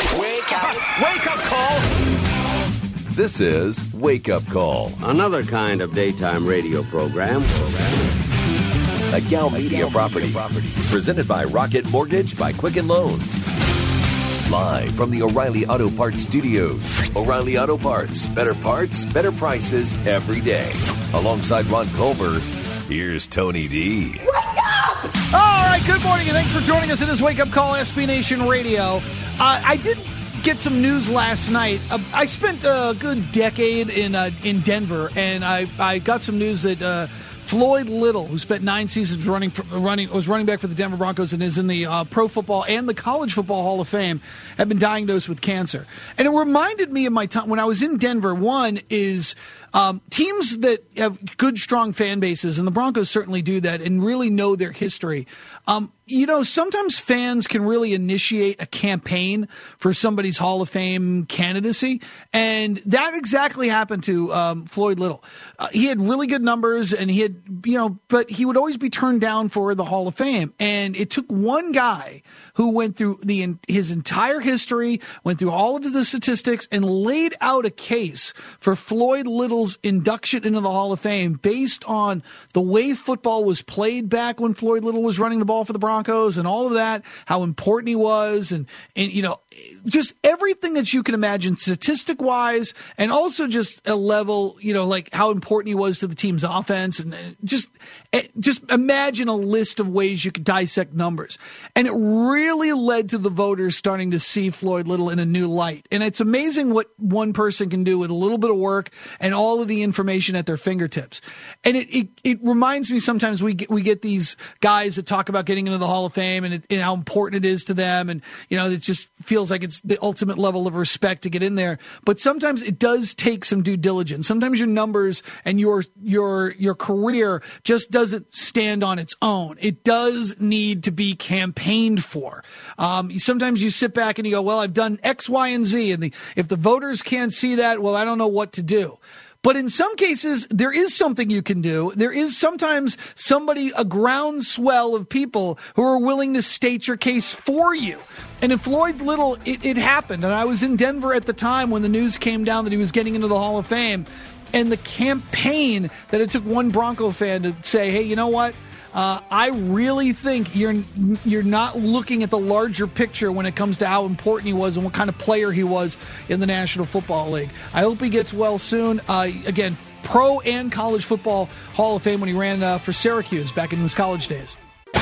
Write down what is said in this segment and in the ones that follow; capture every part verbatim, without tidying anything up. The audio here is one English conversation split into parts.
Wake up. Wake up call. This is Wake Up Call. Another kind of daytime radio program. A Gal Media property. Presented by Rocket Mortgage by Quicken Loans. Live from the O'Reilly Auto Parts Studios. O'Reilly Auto Parts. Better parts, better prices every day. Alongside Ron Culver, here's Tony D. Wake up! All right, good morning, and thanks for joining us. It is Wake Up Call, S B Nation Radio. Uh, I did get some news last night. Uh, I spent a good decade in uh, in Denver, and I, I got some news that uh, Floyd Little, who spent nine seasons running for, running was running back for the Denver Broncos and is in the uh, Pro Football and the College Football Hall of Fame, had been diagnosed with cancer. And it reminded me of my time when I was in Denver. One is Um, teams that have good, strong fan bases, and the Broncos certainly do that, and really know their history. Um, you know, sometimes fans can really initiate a campaign for somebody's Hall of Fame candidacy, and that exactly happened to um, Floyd Little. Uh, he had really good numbers, and he had, you know, but he would always be turned down for the Hall of Fame. And it took one guy who went through the his entire history, went through all of the statistics, and laid out a case for Floyd Little induction into the Hall of Fame based on the way football was played back when Floyd Little was running the ball for the Broncos and all of that, how important he was, and, and you know, just everything that you can imagine statistic-wise, and also just a level, you know, like how important he was to the team's offense, and just just imagine a list of ways you could dissect numbers. And it really led to the voters starting to see Floyd Little in a new light. And it's amazing what one person can do with a little bit of work and all of the information at their fingertips. And it it, it reminds me sometimes we get, we get these guys that talk about getting into the Hall of Fame and, it, and how important it is to them. And, you know, it just feels like it's the ultimate level of respect to get in there. But sometimes it does take some due diligence. Sometimes your numbers and your your your career just doesn't stand on its own. It does need to be campaigned for. Um, sometimes you sit back and you go, well, I've done X, Y, and Z. And the, if the voters can't see that, well, I don't know what to do. But in some cases, there is something you can do. There is sometimes somebody, a groundswell of people who are willing to state your case for you. And in Floyd Little, it, it happened. And I was in Denver at the time when the news came down that he was getting into the Hall of Fame. And the campaign that it took one Bronco fan to say, hey, you know what? Uh, I really think you're you're not looking at the larger picture when it comes to how important he was and what kind of player he was in the National Football League. I hope he gets well soon. Uh, again, Pro and College Football Hall of Fame when he ran uh, for Syracuse back in his college days.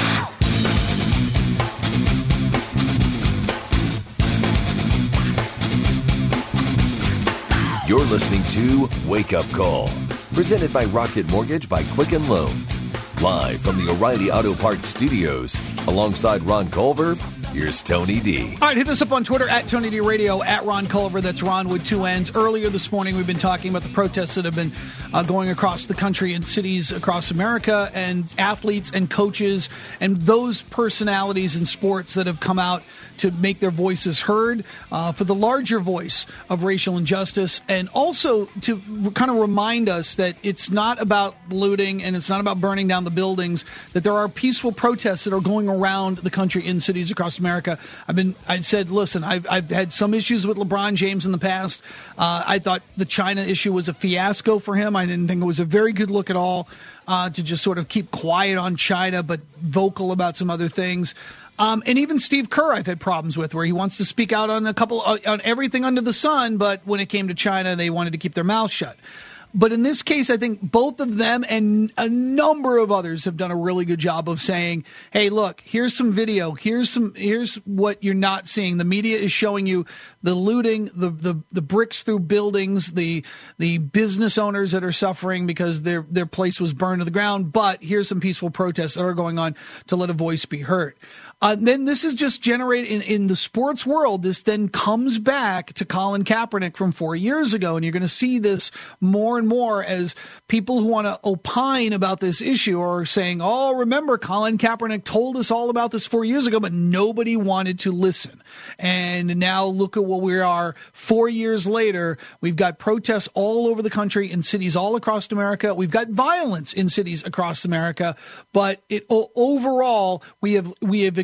You're listening to Wake Up Call, presented by Rocket Mortgage by Quicken Loans. Live from the O'Reilly Auto Parts Studios, alongside Ron Culver, here's Tony D. All right, hit us up on Twitter at Tony D Radio, at Ron Culver. That's Ron with two N's. Earlier this morning, we've been talking about the protests that have been uh, going across the country in cities across America, and athletes and coaches and those personalities in sports that have come out to make their voices heard, uh, for the larger voice of racial injustice, and also to kind of remind us that it's not about looting and it's not about burning down the buildings, that there are peaceful protests that are going around the country in cities across America. I've been, I said, listen, I've, I've had some issues with LeBron James in the past. Uh, I thought the China issue was a fiasco for him. I didn't think it was a very good look at all, uh, to just sort of keep quiet on China, but vocal about some other things. Um, and even Steve Kerr, I've had problems with, where he wants to speak out on a couple uh, on everything under the sun, but when it came to China, they wanted to keep their mouth shut. But in this case, I think both of them and a number of others have done a really good job of saying, hey, look, here's some video. Here's some. Here's what you're not seeing. The media is showing you the looting, the the, the bricks through buildings, the the business owners that are suffering because their their place was burned to the ground. But here's some peaceful protests that are going on to let a voice be heard. Uh, then this is just generated in, in the sports world. This then comes back to Colin Kaepernick from four years ago. And you're going to see this more and more as people who want to opine about this issue are saying, oh, remember, Colin Kaepernick told us all about this four years ago, but nobody wanted to listen. And now look at what we are four years later. We've got protests all over the country in cities all across America. We've got violence in cities across America. But it overall, we have we have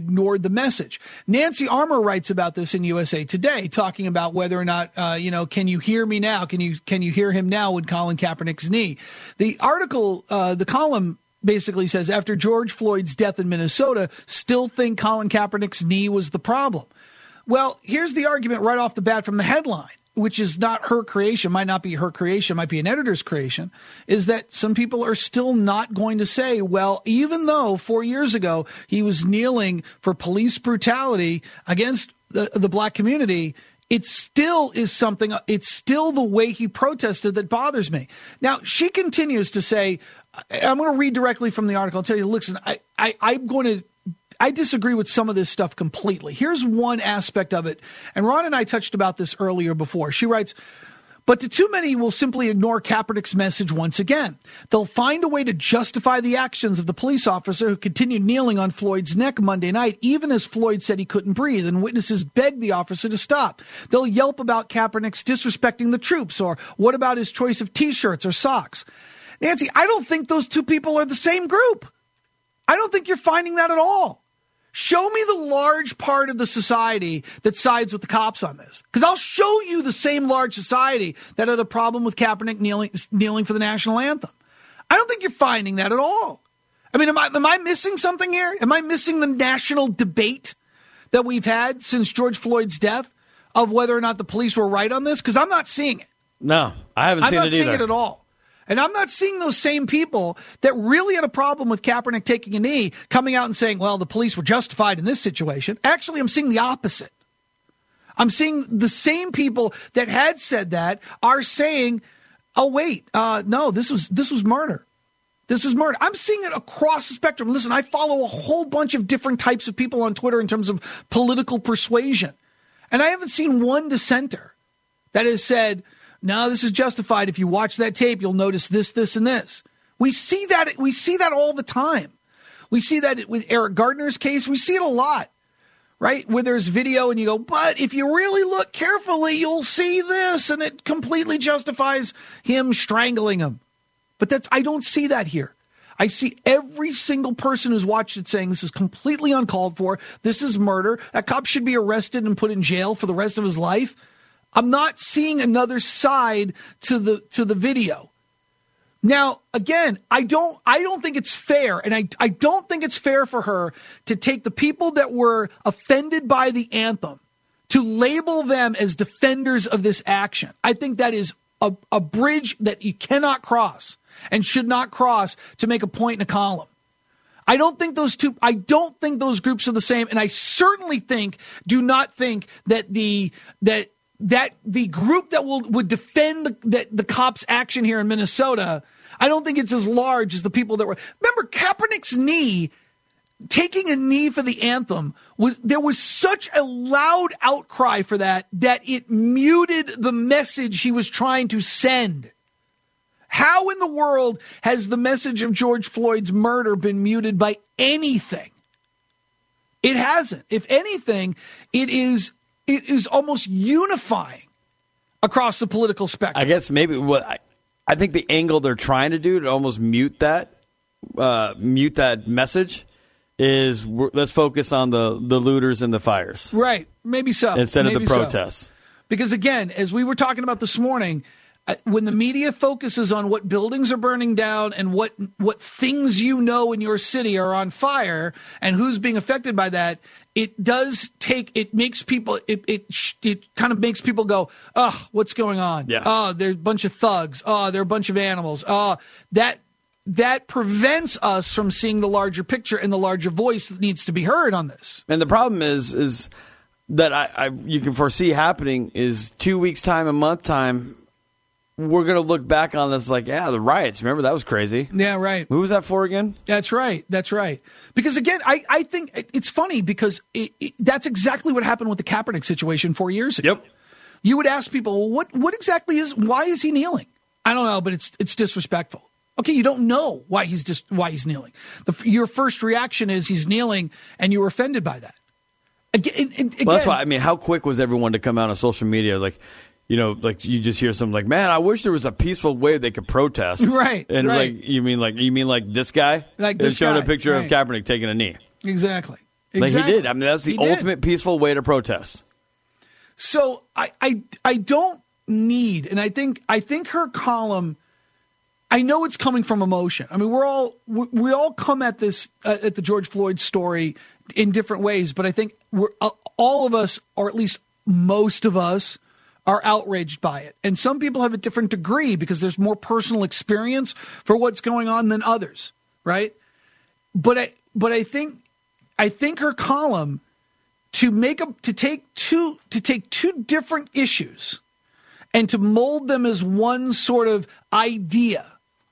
ignored the message. Nancy Armour writes about this in U S A Today, talking about whether or not, uh, you know, can you hear me now? Can you can you hear him now with Colin Kaepernick's knee? The article, uh, the column basically says, after George Floyd's death in Minnesota, still think Colin Kaepernick's knee was the problem. Well, here's the argument right off the bat from the headline, which is not her creation, might not be her creation, might be an editor's creation, is that some people are still not going to say, well, even though four years ago he was kneeling for police brutality against the, the black community, it still is something, it's still the way he protested that bothers me. Now, she continues to say, I'm going to read directly from the article and tell you, listen, I, I, I'm going to, I disagree with some of this stuff completely. Here's one aspect of it. And Ron and I touched about this earlier before. She writes, but the too many will simply ignore Kaepernick's message once again. They'll find a way to justify the actions of the police officer who continued kneeling on Floyd's neck Monday night, even as Floyd said he couldn't breathe, and witnesses begged the officer to stop. They'll yelp about Kaepernick's disrespecting the troops, or what about his choice of T-shirts or socks? Nancy, I don't think those two people are the same group. I don't think you're finding that at all. Show me the large part of the society that sides with the cops on this. Because I'll show you the same large society that had a problem with Kaepernick kneeling, kneeling for the national anthem. I don't think you're finding that at all. I mean, am I, am I missing something here? Am I missing the national debate that we've had since George Floyd's death of whether or not the police were right on this? Because I'm not seeing it. No, I haven't I'm seen it either. I'm not seeing it at all. And I'm not seeing those same people that really had a problem with Kaepernick taking a knee coming out and saying, well, the police were justified in this situation. Actually, I'm seeing the opposite. I'm seeing the same people that had said that are saying, oh, wait, uh, no, this was this was murder. This is murder. I'm seeing it across the spectrum. Listen, I follow a whole bunch of different types of people on Twitter in terms of political persuasion. And I haven't seen one dissenter that has said, no, this is justified. If you watch that tape, you'll notice this, this, and this. We see that. We see that all the time. We see that with Eric Gardner's case. We see it a lot, right? Where there's video and you go, but if you really look carefully, you'll see this, and it completely justifies him strangling him. But that's I don't see that here. I see every single person who's watched it saying this is completely uncalled for. This is murder. That cop should be arrested and put in jail for the rest of his life. I'm not seeing another side to the to the video. Now, again, I don't I don't think it's fair, and I, I don't think it's fair for her to take the people that were offended by the anthem to label them as defenders of this action. I think that is a, a bridge that you cannot cross and should not cross to make a point in a column. I don't think those two, I don't think those groups are the same, and I certainly think, do not think that the, that, that the group that will would defend the, the, the cops' action here in Minnesota, I don't think it's as large as the people that were. Remember, Kaepernick's knee, taking a knee for the anthem, was there was such a loud outcry for that that it muted the message he was trying to send. How in the world has the message of George Floyd's murder been muted by anything? It hasn't. If anything, it is. It is almost unifying across the political spectrum. I guess maybe what I, I think the angle they're trying to do to almost mute that, uh, mute that message, is we're, let's focus on the, the looters and the fires, right? Maybe so. Instead maybe of the protests, so. Because again, as we were talking about this morning, uh, when the media focuses on what buildings are burning down and what what things you know in your city are on fire and who's being affected by that. It does take, it makes people, it, it it kind of makes people go, oh, what's going on? Yeah. Oh, they're a bunch of thugs. Oh, they're a bunch of animals. Oh, that that prevents us from seeing the larger picture and the larger voice that needs to be heard on this. And the problem is, is that I, I you can foresee happening is two weeks time, a month time, we're going to look back on this like, yeah, the riots. Remember, that was crazy. Yeah, right. Who was that for again? That's right. That's right. Because, again, I, I think it, it's funny because it, it, that's exactly what happened with the Kaepernick situation four years ago. Yep. You would ask people, well, what, what exactly is, why is he kneeling? I don't know, but it's it's disrespectful. Okay, you don't know why he's just why he's kneeling. The, your first reaction is he's kneeling, and you were offended by that. Again, again well, that's why, I mean, how quick was everyone to come out on social media? It was like, you know, like you just hear something like, man, I wish there was a peaceful way they could protest. Right. And right. like, you mean like, you mean like this guy? Like this showing guy. a picture right. of Kaepernick taking a knee. Exactly. Exactly. Like he did. I mean, that's the He did. ultimate peaceful way to protest. So I, I I don't need, and I think I think her column, I know it's coming from emotion. I mean, we're all we, we all come at this uh, at the George Floyd story in different ways, but I think we're uh, all of us, or at least most of us, are outraged by it. And some people have a different degree because there's more personal experience for what's going on than others, right? But I but I think I think her column to make a to take two to take two different issues and to mold them as one sort of idea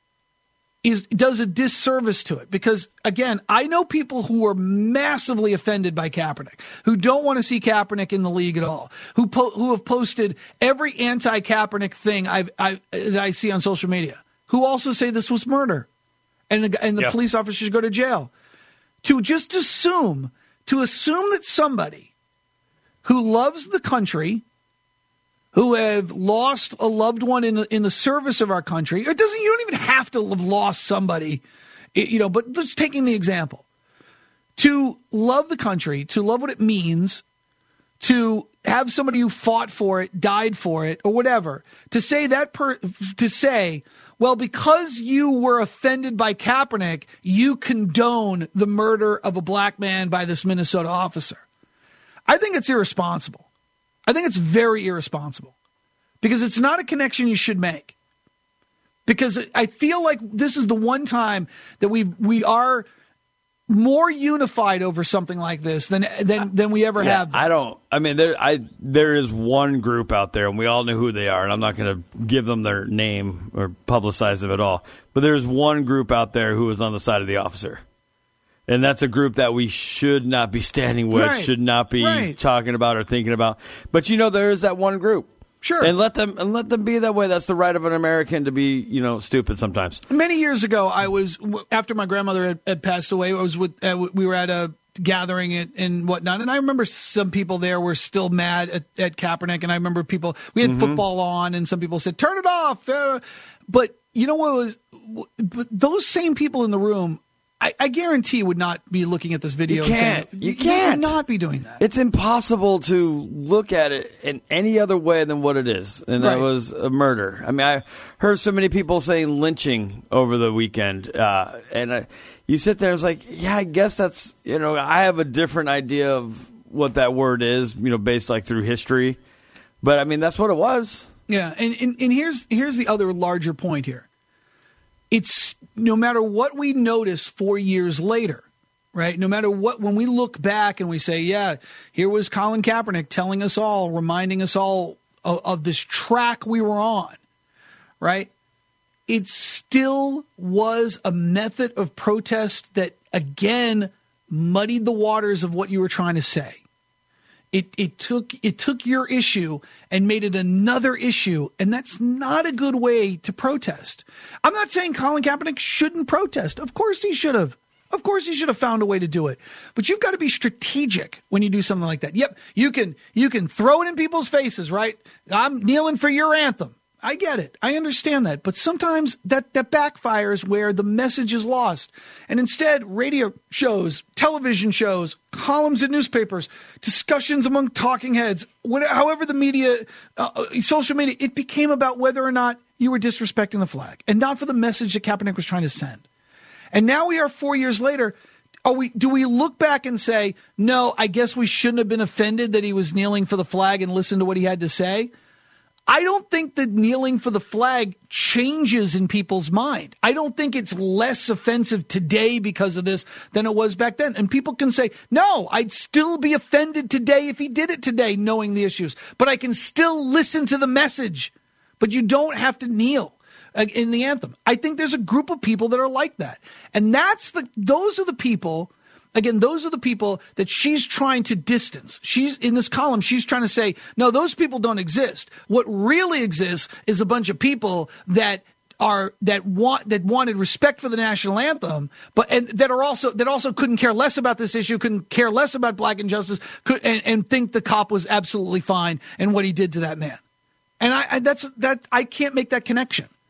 is does a disservice to it. Because again, I know people who are massively offended by Kaepernick, who don't want to see Kaepernick in the league at all, who po- who have posted every anti-Kaepernick thing I've, I that I see on social media, who also say this was murder, and the, and the yeah. police officers should go to jail. To just assume to assume that somebody who loves the country, who have lost a loved one in in the service of our country, it doesn't. You don't even have to have lost somebody, you know. But just taking the example, to love the country, to love what it means, to have somebody who fought for it, died for it, or whatever, to say that per to say, well, because you were offended by Kaepernick, you condone the murder of a black man by this Minnesota officer. I think it's irresponsible. I think it's very irresponsible because it's not a connection you should make. Because I feel like this is the one time that we we are more unified over something like this than than than we ever yeah, have been. I don't. I mean, there I there is one group out there, and we all know who they are. And I'm not going to give them their name or publicize them at all. But there's one group out there who is on the side of the officer. And that's a group that we should not be standing with, Right. should not be Right. talking about or thinking about. But you know, there is that one group. Sure. And let them and let them be that way. That's the right of an American to be, you know, stupid sometimes. Many years ago, I was after my grandmother had, had passed away. I was with uh, we were at a gathering and, and whatnot, and I remember some people there were still mad at, at Kaepernick, and I remember people we had mm-hmm. football on, and some people said turn it off. Uh, but you know what was? But those same people in the room, I, I guarantee, would not be looking at this video. You can't. And saying, you can't. You would not be doing that. It's impossible to look at it in any other way than what it is, and that Right. was a murder. I mean, I heard so many people saying lynching over the weekend, uh, and I, you sit there and it's like, yeah, I guess that's, you know, I have a different idea of what that word is, you know, based like through history, but I mean, that's what it was. Yeah, and, and, and here's here's the other larger point here. It's no matter what we notice four years later, right? No matter what, when we look back and we say, yeah, here was Colin Kaepernick telling us all, reminding us all of, of this track we were on, right? It still was a method of protest that, again, muddied the waters of what you were trying to say. It it took it took your issue and made it another issue, and that's not a good way to protest. I'm not saying Colin Kaepernick shouldn't protest. Of course he should have. Of course he should have found a way to do it. But you've got to be strategic when you do something like that. Yep, you can you can throw it in people's faces, right? I'm kneeling for your anthem. I get it. I understand that. But sometimes that, that backfires where the message is lost. And instead, radio shows, television shows, columns in newspapers, discussions among talking heads, whatever, however the media, uh, social media, it became about whether or not you were disrespecting the flag and not for the message that Kaepernick was trying to send. And now we are four years later. Are we, do we look back and say, no, I guess we shouldn't have been offended that he was kneeling for the flag and listen to what he had to say? I don't think that kneeling for the flag changes in people's mind. I don't think it's less offensive today because of this than it was back then. And people can say, no, I'd still be offended today if he did it today, knowing the issues. But I can still listen to the message. But you don't have to kneel in the anthem. I think there's a group of people that are like that. And that's the those are the people. Again, those are the people that she's trying to distance. She's in this column. She's trying to say, no, those people don't exist. What really exists is a bunch of people that are that want that wanted respect for the national anthem, but and that are also that also couldn't care less about this issue, couldn't care less about black injustice, could, and, and think the cop was absolutely fine and what he did to that man. And I, I that's that I can't make that connection.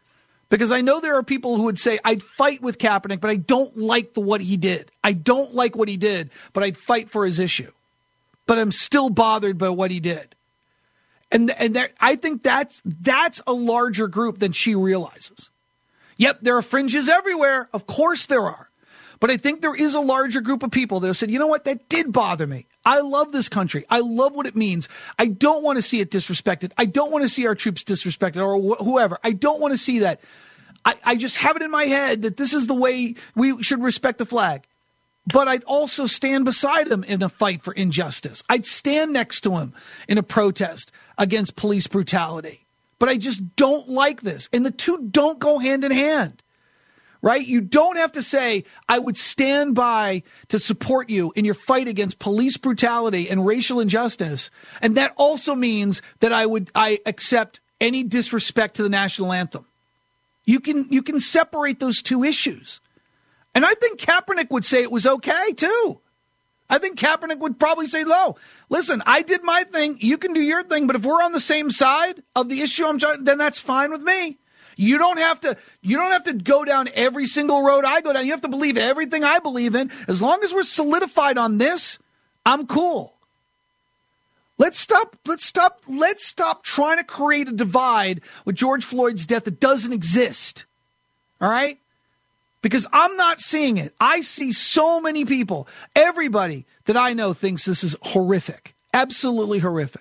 Because I know there are people who would say, I'd fight with Kaepernick, but I don't like the what he did. I don't like what he did, but I'd fight for his issue. But I'm still bothered by what he did. And and there, I think that's that's a larger group than she realizes. Yep, there are fringes everywhere. Of course there are. But I think there is a larger group of people that have said, you know what, that did bother me. I love this country. I love what it means. I don't want to see it disrespected. I don't want to see our troops disrespected or wh- whoever. I don't want to see that. I, I just have it in my head that this is the way we should respect the flag. But I'd also stand beside him in a fight for injustice. I'd stand next to him in a protest against police brutality. But I just don't like this. And the two don't go hand in hand. Right? You don't have to say, I would stand by to support you in your fight against police brutality and racial injustice. And that also means that I would I accept any disrespect to the national anthem. You can you can separate those two issues. And I think Kaepernick would say it was okay, too. I think Kaepernick would probably say, no, listen, I did my thing. You can do your thing. But if we're on the same side of the issue, I'm trying, then that's fine with me. You don't have to you don't have to go down every single road I go down. You have to believe everything I believe in. As long as we're solidified on this, I'm cool. Let's stop let's stop let's stop trying to create a divide with George Floyd's death that doesn't exist. All right? Because I'm not seeing it. I see so many people, everybody that I know thinks this is horrific. Absolutely horrific.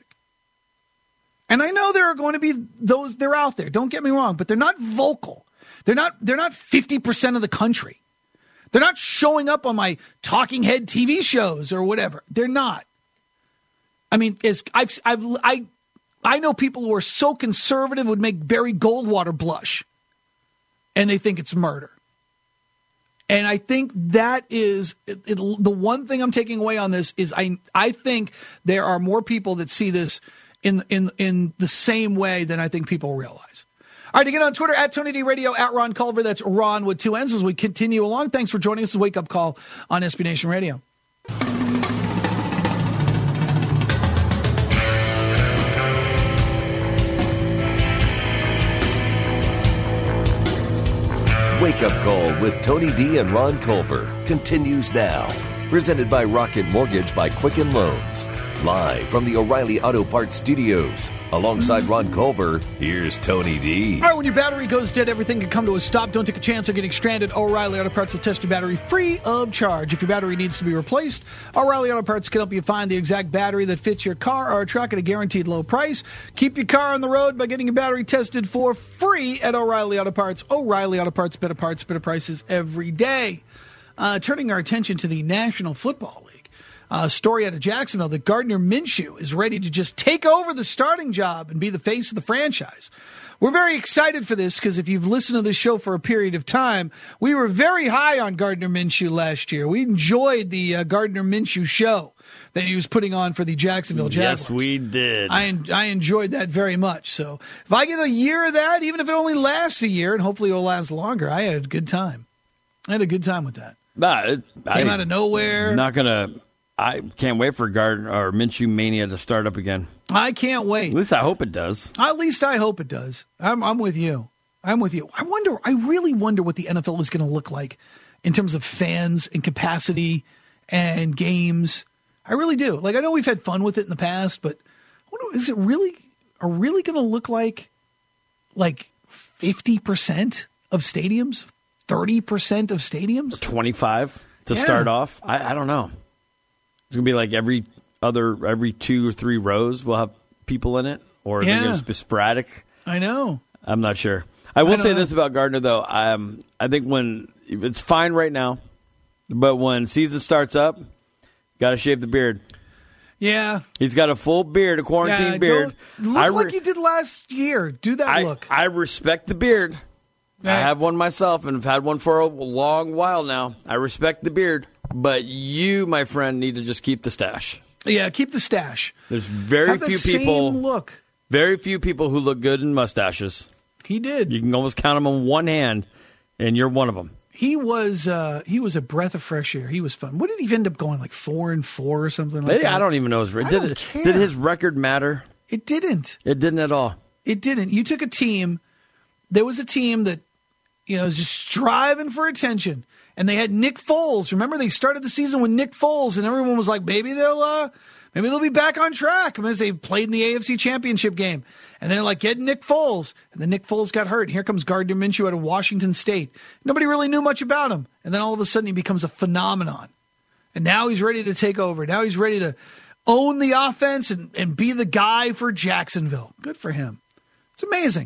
And I know there are going to be those, they're out there, don't get me wrong, but they're not vocal. They're not, they're not fifty percent of the country. They're not showing up on my talking head T V shows or whatever. They're not. I mean, as I've, I've, I, I know people who are so conservative would make Barry Goldwater blush. And they think it's murder. And I think that is it, it, the one thing I'm taking away on this is I, I think there are more people that see this in in in the same way than I think people realize. All right, to get on Twitter, at Tony D Radio, at Ron Culver. That's Ron with two N's as we continue along. Thanks for joining us. This is Wake Up Call on S B Nation Radio. Wake Up Call with Tony D and Ron Culver continues now. Presented by Rocket Mortgage by Quicken Loans. Live from the O'Reilly Auto Parts Studios. Alongside Ron Culver, here's Tony D. All right, when your battery goes dead, everything can come to a stop. Don't take a chance on getting stranded. O'Reilly Auto Parts will test your battery free of charge. If your battery needs to be replaced, O'Reilly Auto Parts can help you find the exact battery that fits your car or truck at a guaranteed low price. Keep your car on the road by getting your battery tested for free at O'Reilly Auto Parts. O'Reilly Auto Parts, better parts, better prices every day. Uh, turning our attention to the National Football League. Uh, story out of Jacksonville that Gardner Minshew is ready to just take over the starting job and be the face of the franchise. We're very excited for this because if you've listened to this show for a period of time, we were very high on Gardner Minshew last year. We enjoyed the uh, Gardner Minshew show that he was putting on for the Jacksonville Jaguars. Yes, we did. I, I enjoyed that very much. So if I get a year of that, even if it only lasts a year, and hopefully it will last longer, I had a good time. I had a good time with that. Nah, it, Came I, out of nowhere. Not going to... I can't wait for Gardner or Minshew Mania to start up again. I can't wait. At least I hope it does. At least I hope it does. I'm, I'm with you. I'm with you. I wonder, I really wonder what the N F L is going to look like in terms of fans and capacity and games. I really do. Like, I know we've had fun with it in the past, but I wonder, is it really, are really going to look like, like fifty percent of stadiums? thirty percent of stadiums? twenty-five to Yeah. start off? I, I don't know. It's going to be like every other, every two or three rows we'll have people in it? Or are Yeah. they going to be sporadic? I know. I'm not sure. I will I don't say know. this about Gardner, though. Um, I think when it's fine right now, but when season starts up, got to shave the beard. Yeah. He's got a full beard, a quarantine yeah, beard. don't Look I like re- you did last year. Do that I, look. I respect the beard. I Right. have one myself and have had one for a long while now. I respect the beard, but you, my friend, need to just keep the stash. Yeah, keep the stash. There's very Have that few same people, look. very few people who look good in mustaches. He did. You can almost count them on one hand, and you're one of them. He was uh, he was a breath of fresh air. He was fun. What did he end up going, like four and four or something like Maybe, that? I don't even know his I record. don't Did, it- care. did his record matter? It didn't. It didn't at all. It didn't. You took a team. There was a team that you know, is just striving for attention. And they had Nick Foles. Remember, they started the season with Nick Foles, and everyone was like, maybe they'll uh, maybe they'll be back on track. I mean, they played in the A F C Championship game. And then, like, get Nick Foles. And then Nick Foles got hurt. And here comes Gardner Minshew out of Washington State. Nobody really knew much about him. And then all of a sudden, he becomes a phenomenon. And now he's ready to take over. Now he's ready to own the offense and, and be the guy for Jacksonville. Good for him. It's amazing.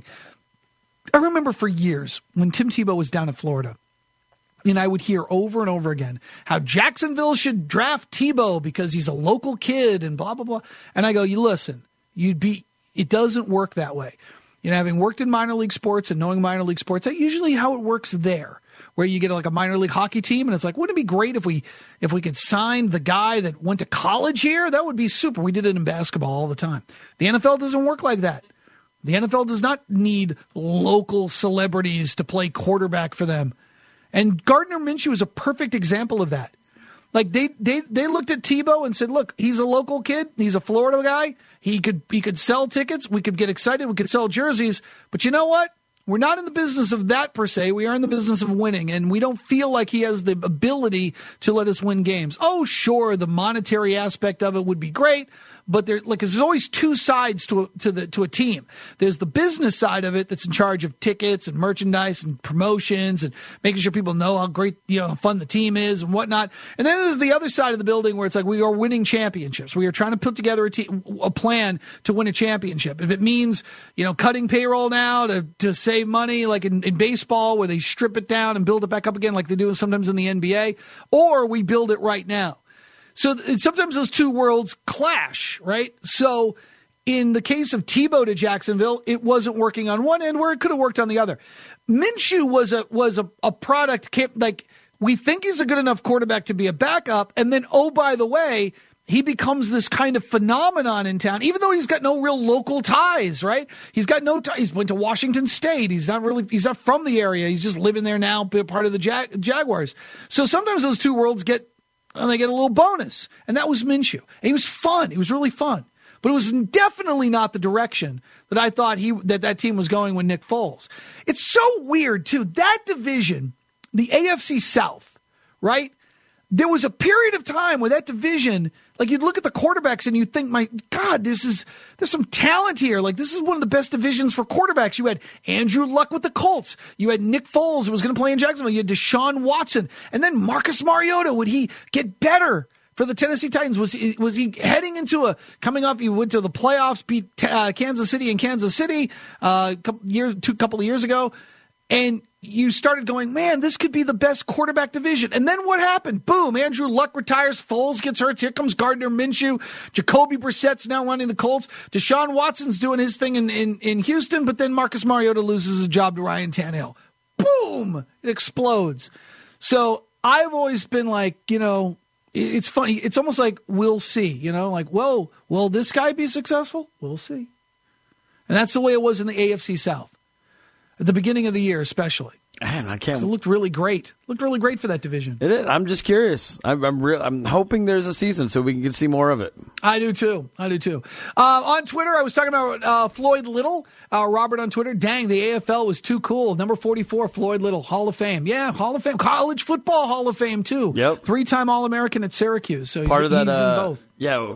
I remember for years when Tim Tebow was down in Florida, and I would hear over and over again how Jacksonville should draft Tebow because he's a local kid and blah, blah, blah. And I go, you listen, you'd be, it doesn't work that way. You know, having worked in minor league sports and knowing minor league sports, that's usually how it works there, where you get like a minor league hockey team. And it's like, wouldn't it be great if we, if we could sign the guy that went to college here? That would be super. We did it in basketball all the time. The N F L doesn't work like that. The N F L does not need local celebrities to play quarterback for them. And Gardner Minshew is a perfect example of that. Like they, they, they looked at Tebow and said, look, he's a local kid. He's a Florida guy. He could, he could sell tickets. We could get excited. We could sell jerseys. But you know what? We're not in the business of that per se. We are in the business of winning, and we don't feel like he has the ability to let us win games. Oh, sure, the monetary aspect of it would be great, but there, like, there's always two sides to a, to the to a team. There's the business side of it that's in charge of tickets and merchandise and promotions and making sure people know how great, you know, how fun the team is and whatnot. And then there's the other side of the building where it's like we are winning championships. We are trying to put together a, te- a plan to win a championship. If it means, you know, cutting payroll now to to save money, like in, in baseball where they strip it down and build it back up again like they do sometimes in the N B A, or we build it right now. So sometimes those two worlds clash, right? So in the case of Tebow to Jacksonville, it wasn't working on one end where it could have worked on the other. Minshew was a was a, a product, like we think he's a good enough quarterback to be a backup, and then, oh, by the way, he becomes this kind of phenomenon in town, even though he's got no real local ties, right? He's got no ties. He's went to Washington State. He's not really, he's not from the area. He's just living there now, part of the Jag- Jaguars. So sometimes those two worlds get, and they get a little bonus. And that was Minshew. And he was fun. He was really fun. But it was definitely not the direction that I thought he that, that team was going with Nick Foles. It's so weird, too. That division, the A F C South, right? There was a period of time where that division, like you'd look at the quarterbacks and you'd think, my God, this is there's some talent here. Like this is one of the best divisions for quarterbacks. You had Andrew Luck with the Colts. You had Nick Foles who was going to play in Jacksonville. You had Deshaun Watson. And then Marcus Mariota. Would he get better for the Tennessee Titans? Was he, was he heading into a, coming off, he went to the playoffs, beat uh, Kansas City in Kansas City uh, a couple years, two couple of years ago. And you started going, man, this could be the best quarterback division. And then what happened? Boom, Andrew Luck retires. Foles gets hurt. Here comes Gardner Minshew. Jacoby Brissett's now running the Colts. Deshaun Watson's doing his thing in, in, in Houston, but then Marcus Mariota loses his job to Ryan Tannehill. Boom, it explodes. So I've always been like, you know, it's funny. It's almost like we'll see, you know, like, whoa, will this guy be successful? We'll see. And that's the way it was in the A F C South. At the beginning of the year, especially. Man, I can't. So it looked really great. Looked really great for that division. It is. I'm just curious. I'm I'm, real, I'm hoping there's a season so we can see more of it. I do too. I do too. Uh, on Twitter, I was talking about uh, Floyd Little. Uh, Robert on Twitter. Dang, the A F L was too cool. Number forty-four, Floyd Little, Hall of Fame. Yeah, Hall of Fame. College football Hall of Fame too. Yep. Three-time All-American at Syracuse. So part he's, of that. He's Uh, in both. Yeah.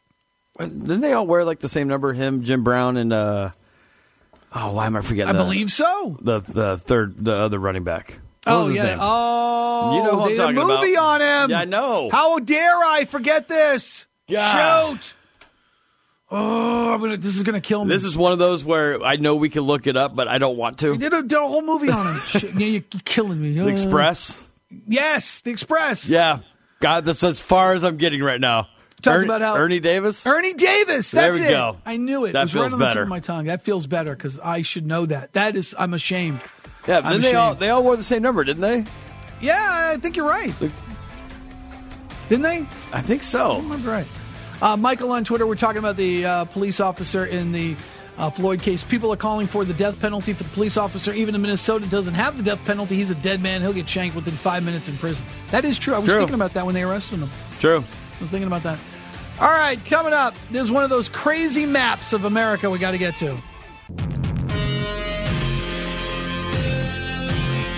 Didn't they all wear like the same number? Him, Jim Brown, and. Uh, Oh, why am I forgetting? I the, believe so. The the third, the other running back. What oh was his yeah. name? Oh, you know who I'm they did a talking movie about. on him. Yeah, I know. How dare I forget this? God. Shoot. Oh, I'm gonna, this is gonna kill me. This is one of those where I know we can look it up, but I don't want to. We did a, did a whole movie on him. Shit, yeah, you're killing me. The Uh, Express. Yes, The Express. Yeah, God, that's as far as I'm getting right now. Talked Ernie, about how Ernie Davis. Ernie Davis. There That's we it. go. I knew it. That it was feels right on the tip better. of my tongue. That feels better because I should know that. That is, I'm ashamed. Yeah, but I'm then they all ashamed. they all wore the same number, didn't they? Yeah, I think you're right. Didn't they? I think so. I remember right. Uh, Michael on Twitter, we're talking about the uh, police officer in the uh, Floyd case. People are calling for the death penalty for the police officer. Even in Minnesota doesn't have the death penalty. He's a dead man. He'll get shanked within five minutes in prison. That is true. I was True. thinking about that when they arrested him. True. I was thinking about that. All right, coming up, there's one of those crazy maps of America we got to get to.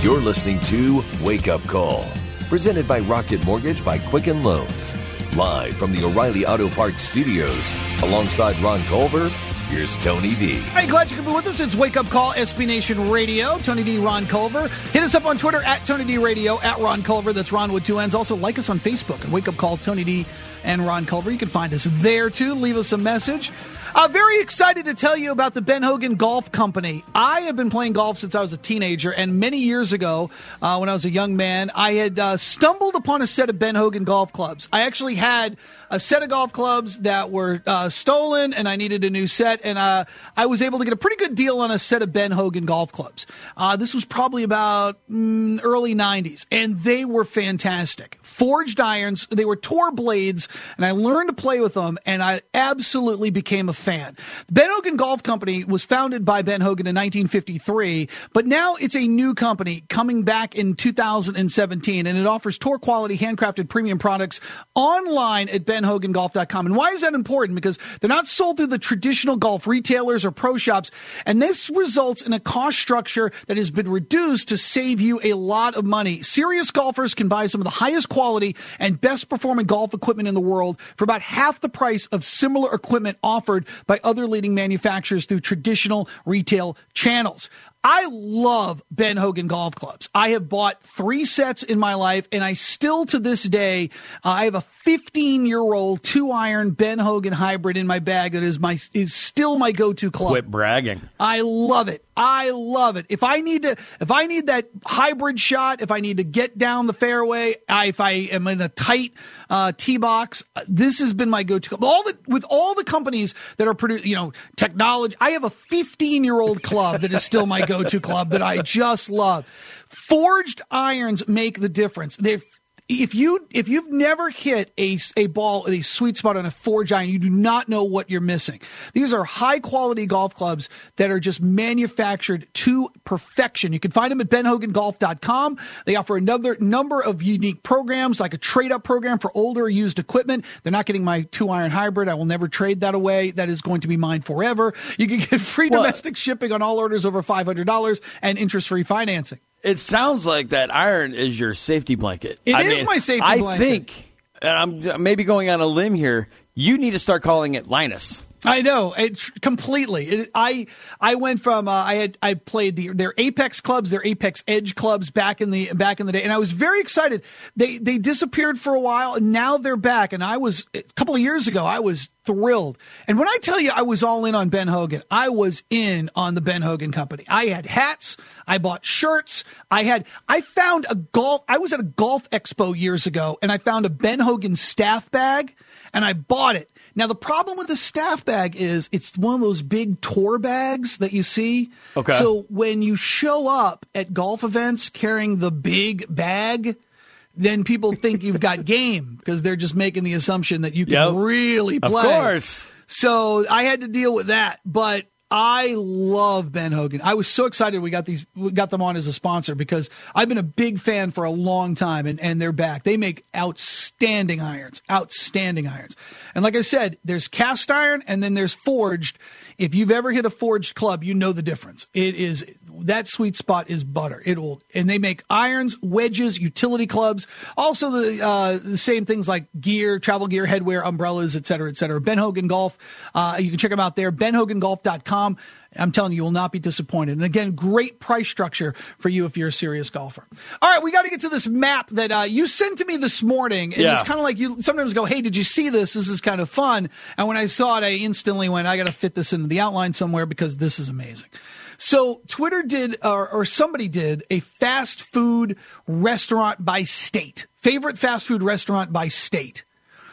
You're listening to Wake Up Call, presented by Rocket Mortgage by Quicken Loans. Live from the O'Reilly Auto Parts Studios, alongside Ron Culver, here's Tony D. Hey, glad you could be with us. It's Wake Up Call, S B Nation Radio. Tony D, Ron Culver. Hit us up on Twitter at Tony D Radio, at Ron Culver. That's Ron with two N's. Also, like us on Facebook and Wake Up Call, Tony D and Ron Culver. You can find us there, too. Leave us a message. Uh, very excited to tell you about the Ben Hogan Golf Company. I have been playing golf since I was a teenager, and many years ago, uh, when I was a young man, I had uh, stumbled upon a set of Ben Hogan golf clubs. I actually had a set of golf clubs that were uh, stolen, and I needed a new set, and uh, I was able to get a pretty good deal on a set of Ben Hogan golf clubs. Uh, this was probably about mm, early nineties, and they were fantastic. Forged irons, they were tour blades, and I learned to play with them, and I absolutely became a fan. The Ben Hogan Golf Company was founded by Ben Hogan in nineteen fifty-three, but now it's a new company coming back in two thousand seventeen, and it offers tour quality handcrafted premium products online at ben hogan golf dot com. And why is that important? Because they're not sold through the traditional golf retailers or pro shops, and this results in a cost structure that has been reduced to save you a lot of money. Serious golfers can buy some of the highest quality and best performing golf equipment in the world for about half the price of similar equipment offered by other leading manufacturers through traditional retail channels. I love Ben Hogan golf clubs. I have bought three sets in my life, and I still, to this day, uh, I have a fifteen-year-old two-iron Ben Hogan hybrid in my bag that is my is still my go-to club. Quit bragging. I love it. I love it. If I need to, if I need that hybrid shot, if I need to get down the fairway, I, if I am in a tight uh, tee box, this has been my go-to club. All the with all the companies that are producing, you know, technology. I have a fifteen-year-old club that is still my go-to club that I just love. Forged irons make the difference. They're If you if you've never hit a, a ball a sweet spot on a forged iron, you do not know what you're missing. These are high quality golf clubs that are just manufactured to perfection. You can find them at ben hogan golf dot com. They offer another number of unique programs, like a trade up program for older used equipment. They're not getting my two iron hybrid. I will never trade that away. That is going to be mine forever. You can get free What? domestic shipping on all orders over five hundred dollars and interest free financing. It sounds like that iron is your safety blanket. It I is mean, my safety I blanket. I think, and I'm maybe going on a limb here, you need to start calling it Linus. I know it completely. It, I I went from uh, I had I played the their Apex clubs, their Apex Edge clubs back in the back in the day, and I was very excited. They they disappeared for a while, and now they're back. And I was a couple of years ago, I was thrilled. And when I tell you I was all in on Ben Hogan, I was in on the Ben Hogan Company. I had hats, I bought shirts, I had I found a golf. I was at a golf expo years ago, and I found a Ben Hogan staff bag, and I bought it. Now, the problem with the staff bag is it's one of those big tour bags that you see. Okay. So when you show up at golf events carrying the big bag, then people think you've got game because they're just making the assumption that you can Yep. really play. Of course. So I had to deal with that. But I love Ben Hogan. I was so excited we got these, we got them on as a sponsor because I've been a big fan for a long time, and, and they're back. They make outstanding irons, outstanding irons. And like I said, there's cast iron and then there's forged. If you've ever hit a forged club, you know the difference. It is that sweet spot is butter. It will, and they make irons, wedges, utility clubs, also the uh, the same things like gear, travel gear, headwear, umbrellas, et cetera, et cetera. Ben Hogan Golf, uh, you can check them out there. ben hogan golf dot com. I'm telling you, you will not be disappointed. And again, great price structure for you if you're a serious golfer. All right, we got to get to this map that uh, you sent to me this morning. And Yeah. it's kind of like you sometimes go, hey, did you see this? This is kind of fun. And when I saw it, I instantly went, I got to fit this into the outline somewhere because this is amazing. So Twitter did, or, or somebody did, a fast food restaurant by state. Favorite fast food restaurant by state.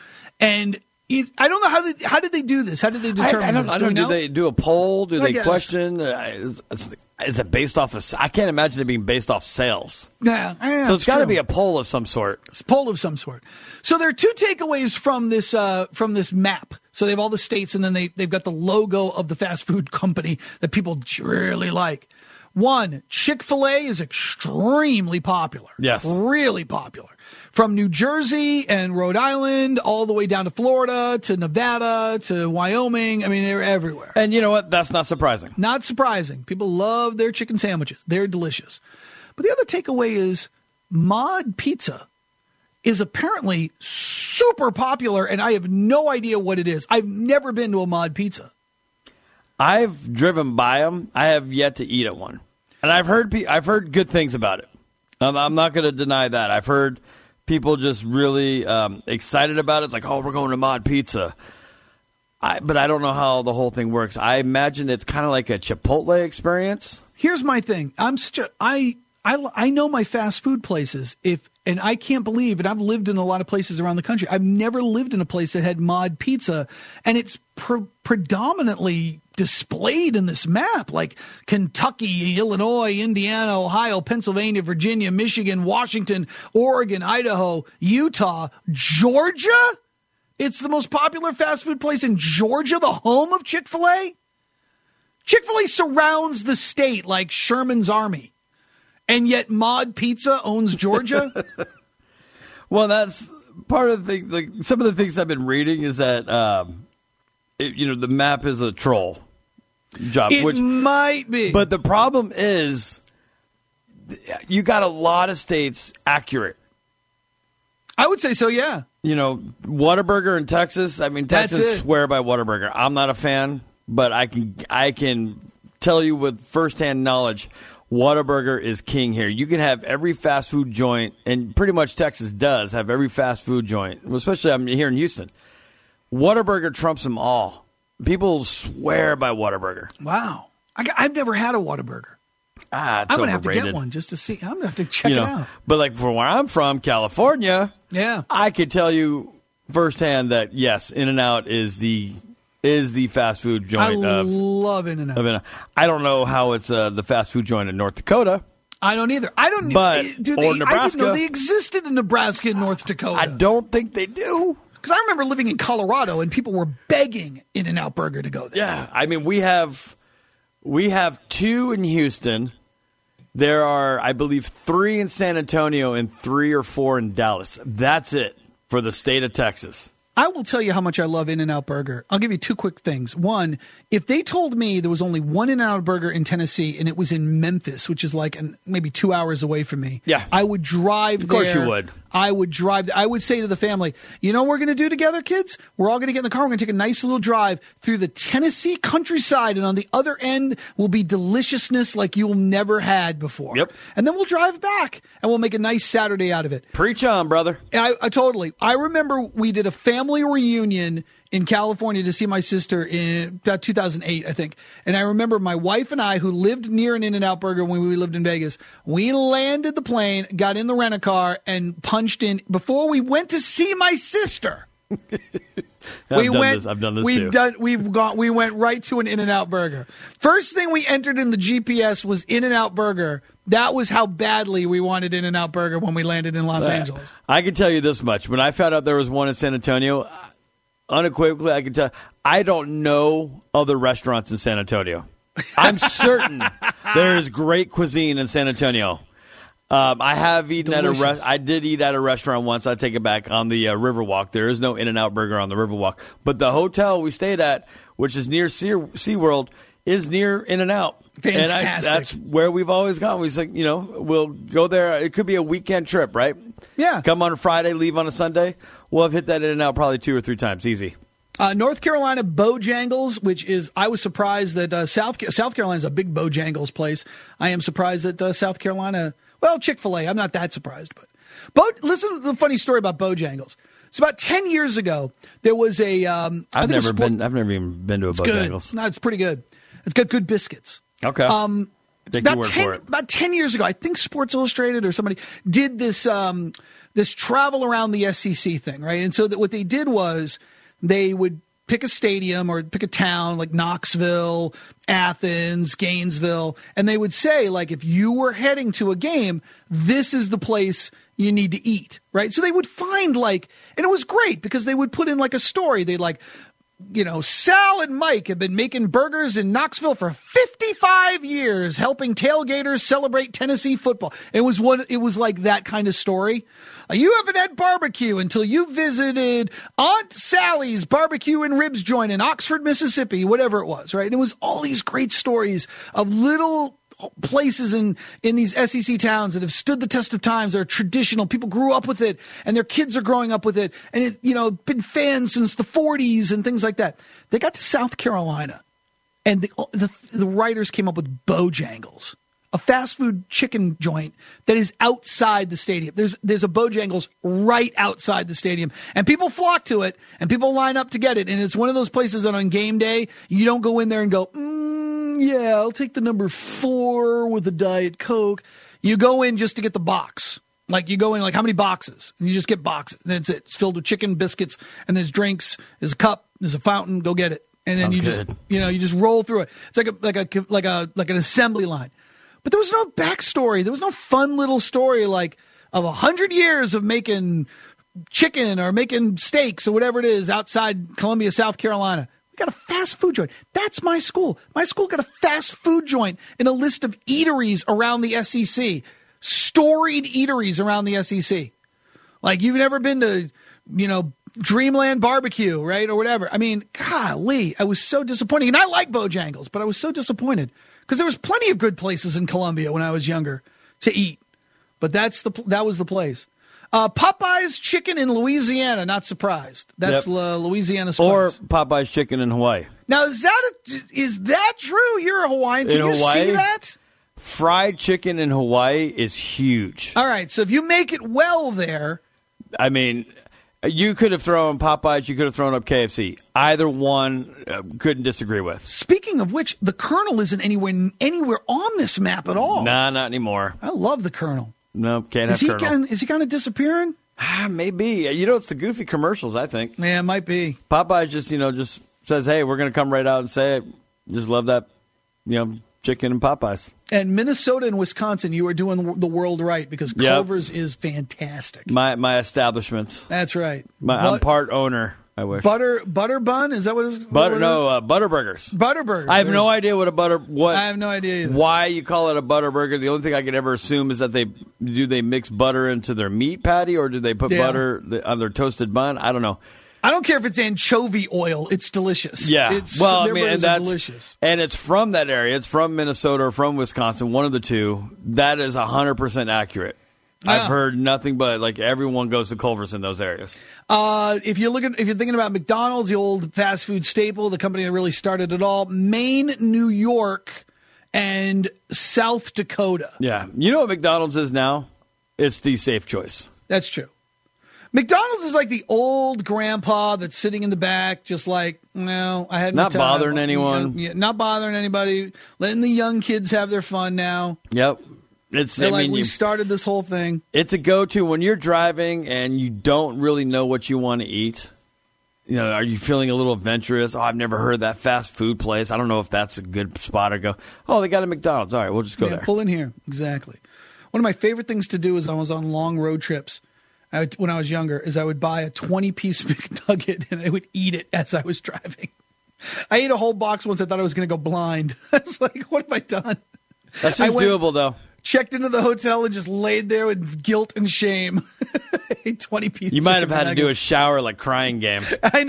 And it, I don't know how they, how did they do this? How did they determine I, I don't, this? I Do we don't, do know? they do a poll? Do I they guess. question? Uh, is, is, is it based off of, I can't imagine it being based off sales. Yeah, yeah, So it's got to true. be a poll of some sort. It's a poll of some sort. So there are two takeaways from this uh, from this map. So they have all the states, and then they, they've got the logo of the fast food company that people really like. One, Chick-fil-A is extremely popular. Yes. Really popular. From New Jersey and Rhode Island all the way down to Florida to Nevada to Wyoming. I mean, they're everywhere. And you know what? That's not surprising. Not surprising. People love their chicken sandwiches. They're delicious. But the other takeaway is Mod Pizza is apparently super popular, and I have no idea what it is. I've never been to a Mod Pizza. I've driven by them. I have yet to eat at one, and I've heard pe- I've heard good things about it. I'm, I'm not going to deny that. I've heard people just really um, excited about it. It's like, oh, we're going to Mod Pizza. I, but I don't know how the whole thing works. I imagine it's kind of like a Chipotle experience. Here's my thing. I'm such a, I, I, I know my fast food places. If and I can't believe, and I've lived in a lot of places around the country. I've never lived in a place that had Mod Pizza, and it's pre- predominantly displayed in this map, like Kentucky, Illinois, Indiana, Ohio, Pennsylvania, Virginia, Michigan, Washington, Oregon, Idaho, Utah, Georgia. It's the most popular fast food place in Georgia, the home of Chick-fil-A. Chick-fil-A surrounds the state like Sherman's Army, and yet Mod Pizza owns Georgia. Well, that's part of the thing. Like some of the things I've been reading is that um, it, you know the map is a troll job. It which might be, but the problem is you got a lot of states accurate. I would say so. Yeah. You know, Whataburger in Texas. I mean, That's Texans it. swear by Whataburger. I'm not a fan, but I can I can tell you with firsthand knowledge, Whataburger is king here. You can have every fast food joint, and pretty much Texas does have every fast food joint, especially I'm here in Houston. Whataburger trumps them all. People swear by Whataburger. Wow. I, I've never had a Whataburger. Ah, it's I'm going to overrated. have to get one just to see. I'm going to have to check You know, it out. but like from where I'm from, California, Yeah. I could tell you firsthand that yes, In-N-Out is the is the fast food I joint of, love In-N-Out. of In-N-Out. I don't know how it's uh, the fast food joint in North Dakota. I don't either. I don't. But- do or they, I didn't Nebraska. know they existed in Nebraska and North Dakota. I don't think they do. Because I remember living in Colorado and people were begging In-N-Out Burger to go there. Yeah, I mean we have we have two in Houston. There are, I believe, three in San Antonio and three or four in Dallas. That's it for the state of Texas. I will tell you how much I love In-N-Out Burger. I'll give you two quick things. One, if they told me there was only one In-N-Out Burger in Tennessee and it was in Memphis, which is like an, maybe two hours away from me, Yeah. I would drive Of course there. you would. I would drive. I would say to the family, you know what we're going to do together, kids? We're all going to get in the car. We're going to take a nice little drive through the Tennessee countryside, and on the other end will be deliciousness like you'll never had before. Yep. And then we'll drive back, and we'll make a nice Saturday out of it. Preach on, brother. I, I totally. I remember we did a family reunion in California to see my sister in about two thousand eight, I think. And I remember my wife and I, who lived near an In-N-Out Burger when we lived in Vegas, we landed the plane, got in the rent-a-car, and punched in before we went to see my sister. I've we done went, this. I've done this we've too. Done, we've gone. We went right to an In-N-Out Burger. First thing we entered in the G P S was In-N-Out Burger. That was how badly we wanted In-N-Out Burger when we landed in Los Angeles. I can tell you this much. When I found out there was one in San Antonio, unequivocally, I can tell I don't know other restaurants in San Antonio. I'm certain there is great cuisine in San Antonio. Um, I have eaten Delicious. at a rest. I did eat at a restaurant once. I take it back on the uh, Riverwalk. There is no In-N-Out Burger on the Riverwalk, but the hotel we stayed at, which is near Sea SeaWorld, is near In-N-Out. And I, Fantastic. that's where we've always gone. We like, you know, we'll go there. It could be a weekend trip, right? Yeah. Come on a Friday, leave on a Sunday. We'll have hit that In-N-Out probably two or three times. Easy. Uh, North Carolina Bojangles, which is, I was surprised that uh, South South Carolina is a big Bojangles place. I am surprised that uh, South Carolina, well, Chick-fil-A, I'm not that surprised. But, but listen to the funny story about Bojangles. So about ten years ago, there was a. Um, I I've think it was never sport- been. I've never even been to a It's good. Bojangles. No, it's pretty good. It's got good biscuits. Okay. Um, Take your about word ten, for it. about ten years ago, I think Sports Illustrated or somebody did this um, this travel around the S E C thing, right? And so that what they did was they would pick a stadium or pick a town like Knoxville, Athens, Gainesville, and they would say, like, if you were heading to a game, this is the place you need to eat, right? So they would find, like, and it was great because they would put in like a story. They'd like, you know, Sal and Mike have been making burgers in Knoxville for fifty-five years, helping tailgaters celebrate Tennessee football. It was one. It was like that kind of story. Uh, you haven't had barbecue until you visited Aunt Sally's barbecue and ribs joint in Oxford, Mississippi, whatever it was, right? And it was all these great stories of little places in, in these S E C towns that have stood the test of times, are traditional. People grew up with it, and their kids are growing up with it, and it, you know, been fans since the forties and things like that. They got to South Carolina, and the the, the writers came up with Bojangles, a fast food chicken joint that is outside the stadium. There's there's a Bojangles right outside the stadium, and people flock to it, and people line up to get it. And it's one of those places that on game day, you don't go in there and go, mm, yeah, I'll take the number four with a Diet Coke. You go in just to get the box. Like, you go in, like, how many boxes? And you just get boxes. And that's it. It's filled with chicken, biscuits, and there's drinks, there's a cup, there's a fountain. Go get it. And then Sounds you good. just, you know, you just roll through it. It's like a like a like a like an assembly line. But there was no backstory. There was no fun little story like of a hundred years of making chicken or making steaks or whatever it is outside Columbia, South Carolina. We got a fast food joint. That's my school. My school got a fast food joint in a list of eateries around the S E C, storied eateries around the S E C. Like, you've never been to, you know, Dreamland Barbecue, right, or whatever. I mean, golly, I was so disappointed. And I like Bojangles, but I was so disappointed. Because there was plenty of good places in Columbia when I was younger to eat. But that's the that was the place. Uh, Popeye's Chicken in Louisiana, not surprised. That's Yep. uh, Louisiana Spice. Or Popeye's Chicken in Hawaii. Now, is that a, is that true? You're a Hawaiian. Can In you Hawaii? see that? Fried chicken in Hawaii is huge. All right, so if you make it well there. I mean, you could have thrown Popeyes, you could have thrown up K F C. Either one, uh, couldn't disagree with. Speaking of which, the Colonel isn't anywhere anywhere on this map at all. Nah, not anymore. I love the Colonel. No, can't Is have he Colonel. kind is he kind of disappearing? Ah, maybe. You know, it's the goofy commercials, I think. Yeah, it might be. Popeyes just, you know, just says, hey, we're going to come right out and say it. Just love that, you know, chicken and Popeyes. And Minnesota and Wisconsin, you are doing the world right because Yep. Culver's is fantastic. My my establishments. That's right. My, I'm But- part owner, I wish. Butter butter bun, is that what it's Butter, what it no, uh, Butterburgers. is? Butterburgers. I have no idea what a butter, what, I have no idea either. why you call it a butter burger. The only thing I can ever assume is that they, do they mix butter into their meat patty or do they put Yeah. butter on their toasted bun? I don't know. I don't care if it's anchovy oil. It's delicious. Yeah. It's, well, I their mean, burgers and are that's delicious. and it's from that area. It's from Minnesota or from Wisconsin, one of the two. That is one hundred percent accurate. Yeah. I've heard nothing but like everyone goes to Culver's in those areas. Uh, if you're looking, if you're thinking about McDonald's, the old fast food staple, the company that really started it all, Maine, New York, and South Dakota. Yeah. You know what McDonald's is now? It's the safe choice. That's true. McDonald's is like the old grandpa that's sitting in the back, just like, no, I had no Not time. bothering anyone. Yeah, not bothering anybody, letting the young kids have their fun now. Yep. It's They're I like, mean, we you, started this whole thing. it's a go-to when you're driving and you don't really know what you want to eat. You know, are you feeling a little adventurous? Oh, I've never heard of that fast food place. I don't know if that's a good spot to go. Oh, they got a McDonald's. All right, we'll just go Yeah, there. pull in here. Exactly. One of my favorite things to do is I was on long road trips. I would, when I was younger, is I would buy a twenty-piece McNugget and I would eat it as I was driving. I ate a whole box once. I thought I was going to go blind. I was like, what have I done? That seems I went- doable, though. Checked into the hotel and just laid there with guilt and shame. Ate twenty pieces. You might have had to do a shower like crying game. I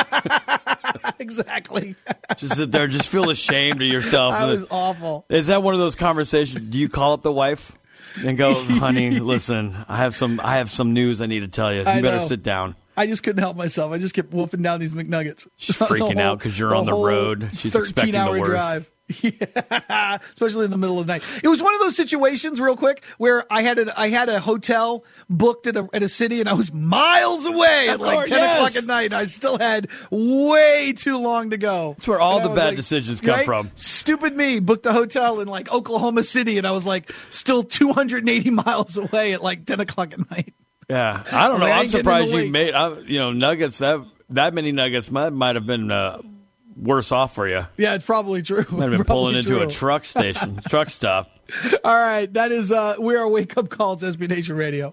know. Exactly. Just sit there, just feel ashamed of yourself. That was awful. Is that one of those conversations? Do you call up the wife and go, "Honey, listen, I have some, I have some news I need to tell you. You I better know. sit down." I just couldn't help myself. I just kept wolfing down these McNuggets. She's The freaking whole- out 'cause you're on the whole road. She's expecting the thirteen-hour worst. drive. Yeah, especially in the middle of the night. It was one of those situations, real quick, where I had a I had a hotel booked at a at a city, and I was miles away Of at like course, ten yes. o'clock at night. And I still had way too long to go. That's where all And I the was bad like, decisions come right? from. Stupid me booked a hotel in like Oklahoma City, and I was like still two hundred eighty miles away at like ten o'clock at night. Yeah, I don't know. Like, I I'm ain't getting surprised in the you late. made, I, you know, nuggets. That that many nuggets might might have been uh, worse off for you. Yeah, it's probably true. Might have been Probably pulling into a true. truck station, truck stop. All right, that is uh, we are Wake Up Call. It's S B Nation Radio.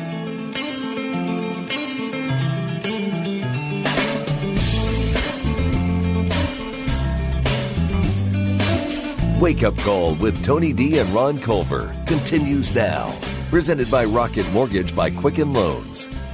Wake Up Call with Tony D and Ron Culver continues now. Presented by Rocket Mortgage by Quicken Loans.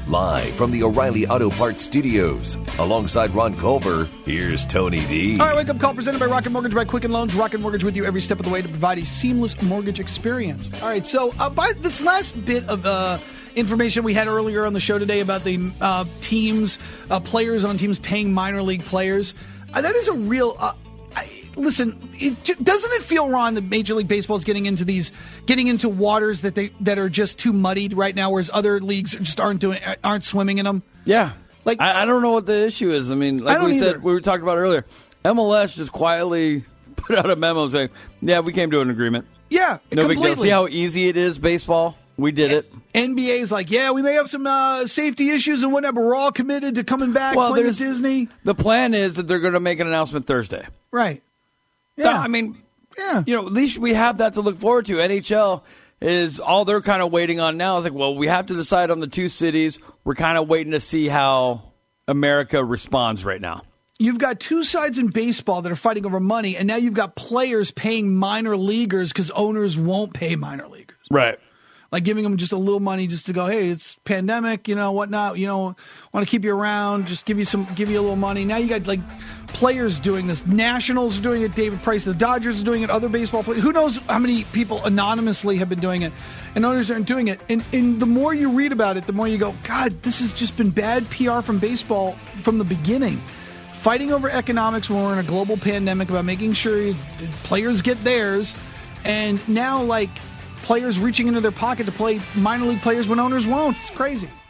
Live from the O'Reilly Auto Parts Studios. Alongside Ron Culver, here's Tony D. All right, wake up call presented by Rocket Mortgage by Quicken Loans. Rocket Mortgage with you every step of the way to provide a seamless mortgage experience. All right, so uh, by this last bit of uh, information we had earlier on the show today about the uh, teams, uh, players on teams paying minor league players, uh, that is a real... Uh, I, listen, it, doesn't it feel, Ron, that Major League Baseball is getting into these, getting into waters that they that are just too muddied right now, whereas other leagues just aren't doing, aren't swimming in them? Yeah, like I, I don't know what the issue is. I mean, like I we either. said, we were talking about earlier, M L S just quietly put out a memo saying, "Yeah, we came to an agreement." Yeah, no completely. big deal. See how easy it is, baseball. We did it. N B A's like, yeah, we may have some uh, safety issues and whatnot, but we're all committed to coming back, Well, playing at there's- Disney. The plan is that they're going to make an announcement Thursday. Right. Yeah, Yeah. I mean, Yeah. you know, at least we have that to look forward to. N H L is all they're kind of waiting on now. Is like, well, we have to decide on the two cities. We're kind of waiting to see how America responds right now. You've got two sides in baseball that are fighting over money, and now you've got players paying minor leaguers because owners won't pay minor leaguers. Right. Like giving them just a little money just to go, hey, it's pandemic, you know, whatnot, you know, want to keep you around, just give you some, give you a little money. Now you got like players doing this. Nationals are doing it. David Price, the Dodgers are doing it. Other baseball players. Who knows how many people anonymously have been doing it, and others aren't doing it. And, and the more you read about it, the more you go, God, this has just been bad P R from baseball from the beginning. Fighting over economics when we're in a global pandemic about making sure players get theirs, and now like players reaching into their pocket to play minor league players when owners won't. It's crazy.